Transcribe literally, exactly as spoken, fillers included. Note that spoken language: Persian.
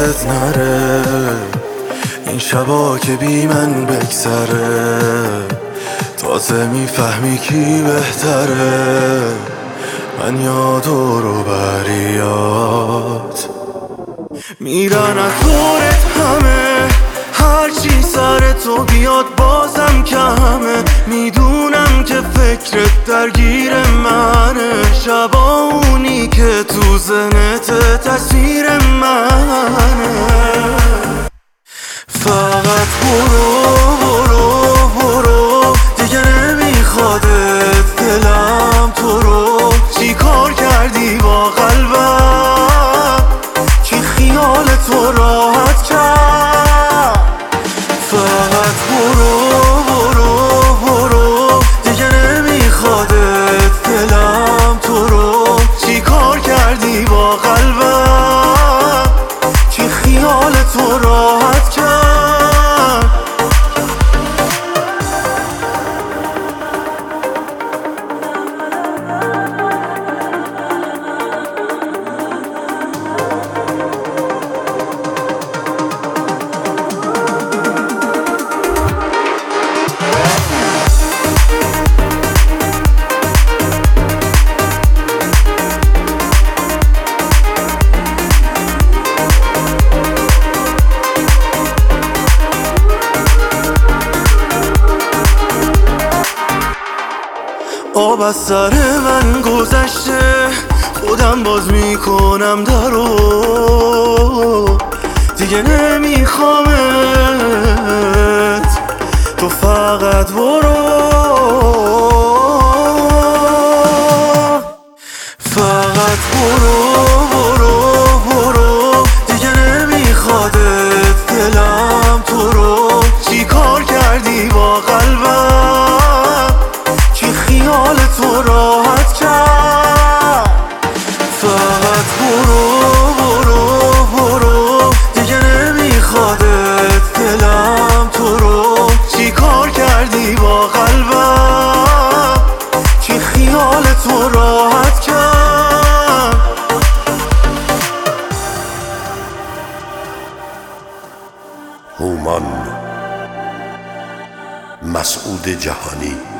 یادت نره این شبا که بی من بگذره، تازه میفهمی کی بهتره، من یا دور و بریات میرن از دورت همه، هرچی سر تو بیاد بازم کمه، میدونم که فکرت درگیر منه، شبا اونی که تو ذهنت تصویر منه، فقط برو برو برو دیگه نمیخوادت دلم تو رو، چی کار کردی با قلبم که خیال تو راحت کرد، فقط برو برو برو دیگه نمیخوادت دلم تو رو، چی کار کردی با قلبم که خیال تو راحت کرد. آب از سر من گذشته، خودم باز میکنم درو، دیگه نمیخوامت تو فقط برو، فقط برو برو برو دیگه نمیخوادت دلم تو رو، چی کار کردی با قلبم که خیال تو راحت کرد، فقط برو برو برو دیگه نمیخوادت دلم تو رو، چی کار کردی با قلبم که خیال تو راحت کرد. هومان مسعود جهانی